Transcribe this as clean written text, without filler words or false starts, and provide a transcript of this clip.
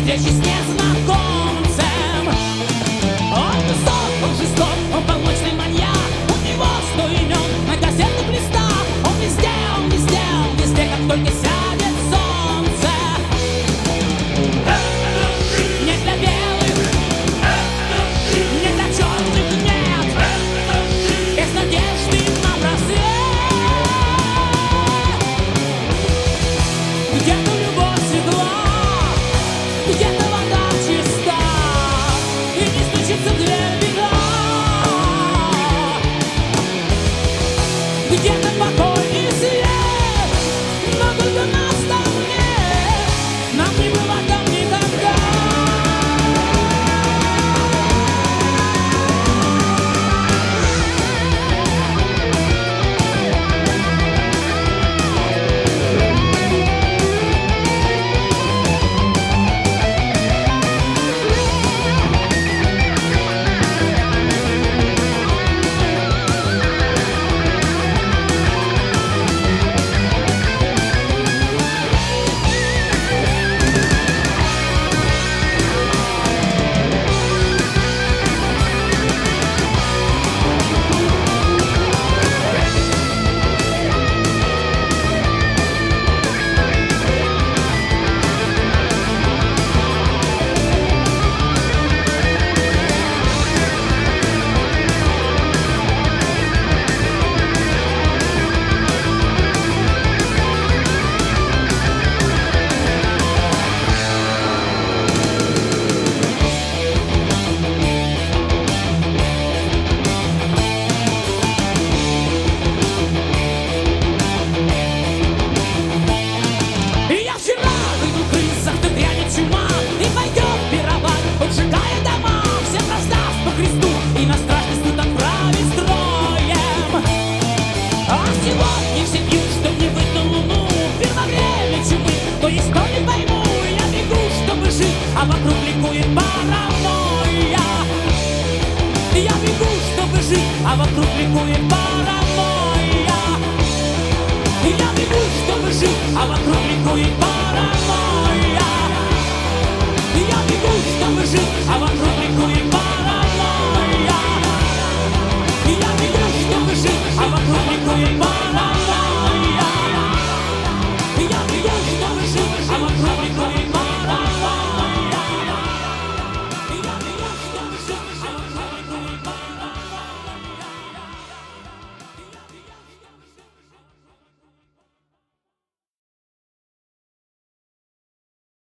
встречи с незнакомцем. Он высок, он жесток, он полночный маньяк. У него 100 имен на газетных листах. Он везде, он везде, он везде, как только сядет солнце. Не для белых, не для черных, нет. Без надежды на просвет. Где-то любовь светла, где-то вода чиста, и не стучится в дверь беда. Где-то покой и свет, но только на стороне нам не было там никогда. И я вчера выйду в крысах, ты грянет чума, и пойдет пировать, поджигая дома, всем раздаст по кресту, и на страшный суд отправить строем. А сегодня все пьют, чтоб не выйти на луну, пир во время чумы, то есть то не пойму. Я бегу, чтобы жить, а вокруг ликует паранойя. Я бегу, чтобы жить, а вокруг ликует паранойя. Я бегу, чтобы жить, а вокруг ликует паранойя.